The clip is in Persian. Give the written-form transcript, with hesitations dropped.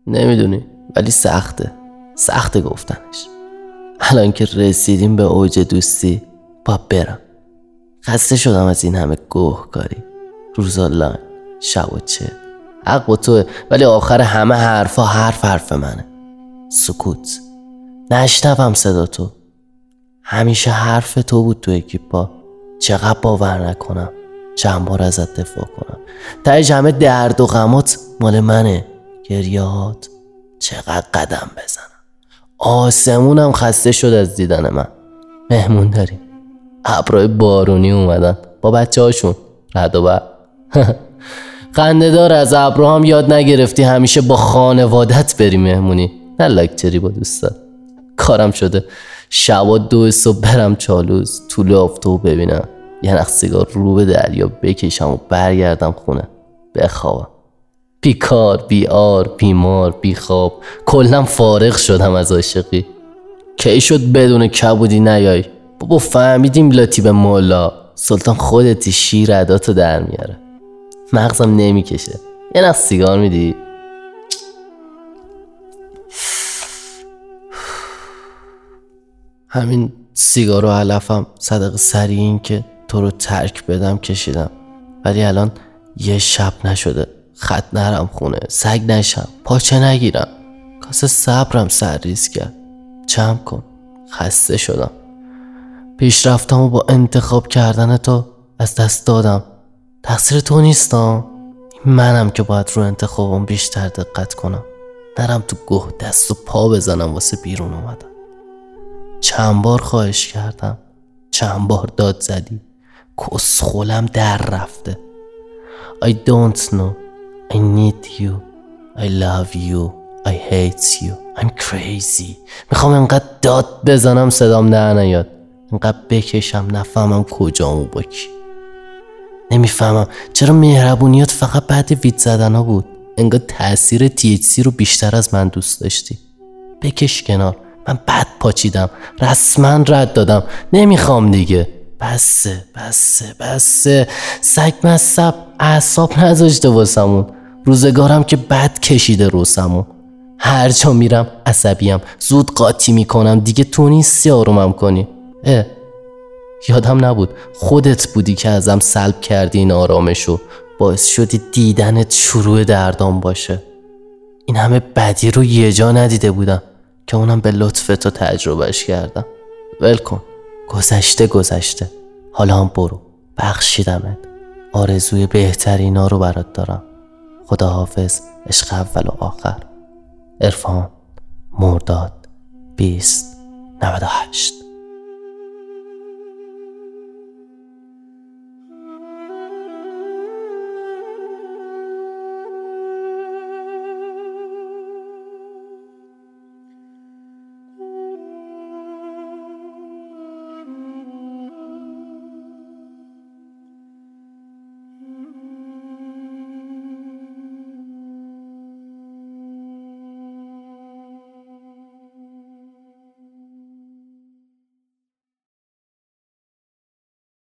نمیدونی، ولی سخته گفتنش. الان که رسیدیم به اوج دوستی با برم. خسته شدم از این همه گوهکاری، روزا لاین، شب و چه. حق با توه، ولی آخر همه حرفا حرف منه. سکوت، نشنوم صدا تو. همیشه حرف تو بود تو اکیپا. چقدر باور نکنم چند بار ازت دفاع کنم. تهش همه درد و غمات مال منه. گریهات چقدر قدم بزنم. آسمونم خسته شد از دیدن من. مهمون داریم، ابرای بارونی اومدن با بچه هاشون رد و برق. خنده دار از ابرا هم یاد نگرفتی همیشه با خانوادت بری مهمونی، نه لکچری با دوستات. کارم شده شبا 2 صبح برم چالوس، طول آفتاب ببینم، یه نخ سیگار رو به دریا بکشم و برگردم خونه بخوابم. بیکار، بیار، بیمار، بیخواب، کلم فارغ شدم از عاشقی. کی شد بدون کبودی نیای؟ بابا فهمیدیم لاتی به مولا، سلطان خودتی، شیر عداتو در میاره. مغزم نمیکشه، یه نخ سیگار میدی؟ همین سیگار و علفم صدق سری این که تو رو ترک بدم کشیدم، ولی الان یه شب نشده خط نرم خونه، سگ نشم، پاچه نگیرم. کاسه صبرم سرریز کرد. جمع کن، خسته شدم. پیشرفتم و با انتخاب کردن تو از دست دادم. تقصیر تو نیستم، منم که باید رو انتخابم بیشتر دقت کنم، نرم تو گوه دست و پا بزنم واسه بیرون اومدم. چند بار خواهش کردم، چند بار داد زدی، کسخولم در رفته. I don't know, I need you, I love you, I hate you, I'm crazy. میخوام انقدر داد بزنم صدام در نیاد، انقدر بکشم نفهمم کجامو با کی. نمیفهمم چرا مهربونیات فقط بعد وید زدن ها بود. انگار تأثیر THC رو بیشتر از من دوست داشتی. بکش کنار، من بد پاچیدم، رسما رد دادم، نمیخوام دیگه. بسه سگ مصب اعصاب نذاشته واسمون. روزگارم که بد کشیده روسمون. هر جا میرم عصبیم، زود قاطی میکنم، دیگه تو نیستی آرومم کنی. یادم نبود خودت بودی که ازم سلب کردی این آرامشو، باعث شدی دیدنت شروع دردام باشه. این همه بدی رو یه جا ندیده بودم که اونم به لطف تو تجربهش کردم. ول کن، گذشته، حالا هم برو، بخشیدمت. آرزوی بهترینا رو برات دارم. خداحافظ عشق اول و آخر. عرفان، مرداد 2098.